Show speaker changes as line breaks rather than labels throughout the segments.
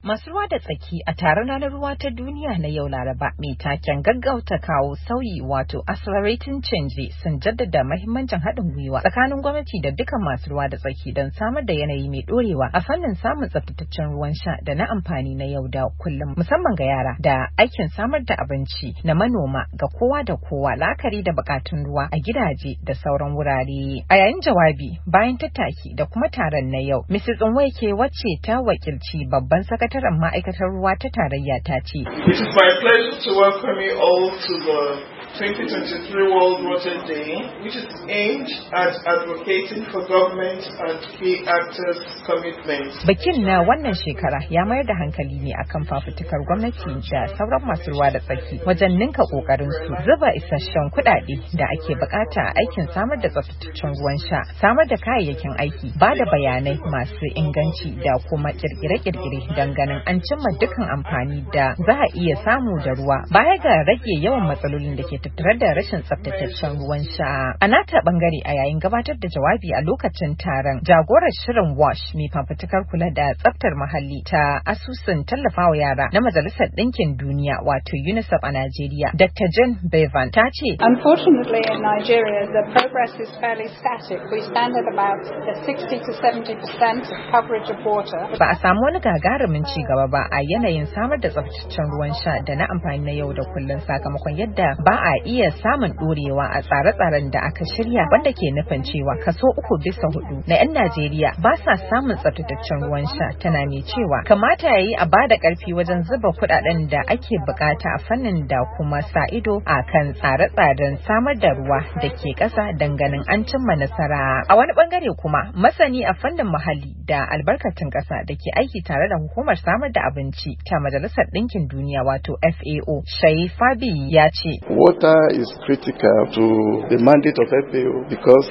Masu ruwa da tsaki a taron ranar ruwa ta duniya na yau Laraba mai taken gaggauta kawo sauyi wato accelerating change sun jaddada mahimmancin haɗin gwiwa tsakanin gwamnati da dukkan masu ruwa da tsaki don samar da yanayi mai ɗorewa a fannin samun tsaftataccen ruwan sha da na amfani na yau da kullum musamman ga yara da aikin samar da abinci na manoma ga kowa da kowa la'akari da bukatun ruwa a gidaje da sauran wurare. A yayin jawabi bayan tattaki da kuma taron na yau, Mrs. Nweke wacce ta wakilci babban sakataren ma'aikatar ruwa ta tarayya ta ce.
It is my pleasure to welcome you all to the 2023 World Water Day, which is aimed at advocating for government and key actors' commitments.
Bikin na wannan shekara ya mayar da hankali ne akan fafutukar gwamnati da sauran masu ruwa da tsaki wajen ninka kokarin su zuba isasshen kuɗaɗe da ake bukata a aikin samar da tsaftataccen ruwan sha, samar da kayayyakin aiki, ba da bayanai masu inganci da kuma kirkire-kirkire don ganin an cimma dukkan amfani da za a iya samu da ruwa baya ga rage yawan matsalolin da ke tattare da rashin tsaftataccen ruwan sha. A nata bangare a yayin gabatar da jawabi a lokacin taron, jagorar shirin WASH mai fafutukar kula da tsaftar muhalli ta asusun tallafawa yara na Majalisar Ɗinkin Duniya wato UNICEF a Najeriya, Dr. Jane Bevan ta ce,
Unfortunately in Nigeria the progress is fairly static. We stand at about 60 to 70% of coverage of water.
Ba a samu wani gagarumin ci gaba ba a yanayin samar da tsaftataccen ruwan sha da na amfani na yau da kullum sakamakon yadda ba a iya samun ɗorewa a tsare-tsaren da aka shirya wanda ke nufin cewa kaso 3/4 na 'yan Najeriya ba sa samun tsaftataccen ruwan sha. Tana mai cewa kamata yayi a bada ƙarfi wajen zuba kuɗaɗen da ake bukata a fannin da kuma sa ido a kan tsare-tsaren samar da ruwa da ke ƙasa ganin an cimma nasara. A wani bangare kuma masani a fannin muhalli da albarkatun ƙasa da ke aiki tare da hukumar samar da abinci ta Majalisar Ɗinkin Duniya wato FAO, Shayi Fabi ya ce,
Water is critical to the mandate of FAO because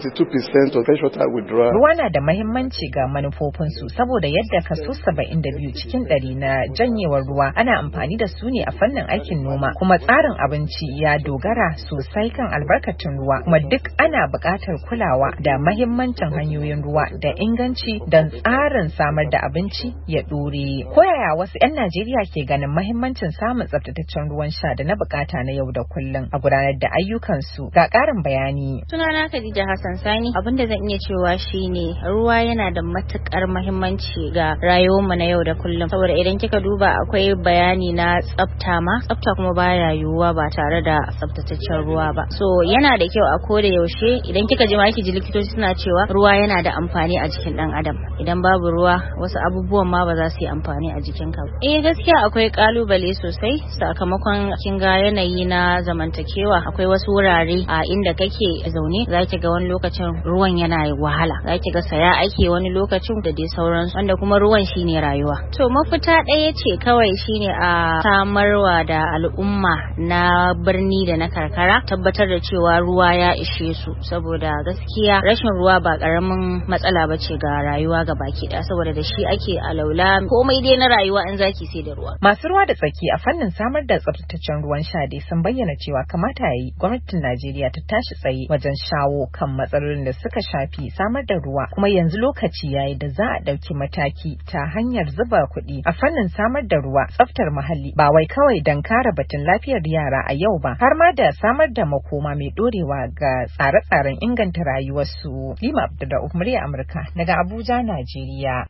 72% of fresh water withdrawal.
Ruwa na da mahimmanci ga manufofinsu saboda yadda kaso 72 cikin 100 na janyewar ruwa ana amfani da su ne a fannin aikin noma, kuma tsarin abinci ya dogara sosai kan albarkatun ruwa, kuma duk ana buƙatar kulawa da mahimmancin hanyoyin ruwa da inganci don tsarin samar da abinci ya ɗore. Koyaya wasu 'yan Najeriya ke ganin mahimmancin samun tsaftataccen ruwan sha da na bukata na yau da kullum a gudanar da ayyukansu? Ga ƙarin bayani.
Sunana Khadija Hassan Sani. Abin da zan iya cewa shine ruwa yana da matukar mahimmanci ga rayuwarmu na yau da kullum, saboda idan kika duba akwai bayani na tsafta kuma baya yiwuwa ba tare da tsaftataccen ruwa ba. So yana da kyau a koda yaushe idan kika ji likitoci suna cewa ruwa yana da amfani a jikin dan adam. Idan babu ruwa wasu abubuwan ma ba za su yi amfani a jikinka ba. Gaskiya akwai kalubale sosai sakamakon kin ga yanayi na zamantakewa. Akwai wasu wurare a inda kake zaune zaki ga wani lokacin ruwan yana wahala, zaki ga saya ake wani lokacin da dai sauransu, wanda kuma ruwan shine rayuwa. To mafita ɗaya ce kawai shine a samarwa da al'umma na birni da na karkara tabbatar da cewa ruwa ya ishe su, saboda gaskiya rashin ruwa ba karamin matsala bace ga rayuwa ga baki ɗaya, saboda da shi ake alaula komai dai na rayuwa in zaki sai da ruwa.
Masu ruwa da tsaki a fannin samar da tsaftataccen ruwan sha dai sun bayyana cewa kamata yayi gwamnatin Najeriya ta tashi tsaye wajen shawo kan matsalolin da suka shafi samar da ruwa, kuma yanzu lokaci yayi da za a ɗauki mataki ta hanyar zuba kuɗi a fannin samar da ruwa, tsaftar muhalli ba wai kawai don kare batun lafiyar yara a yau ba, har ma da samar da makoma mai ɗorewa ga tsare-tsaren inganta rayuwarsu. Lima Abdulrahman, murya Amurka daga Abuja, Najeriya.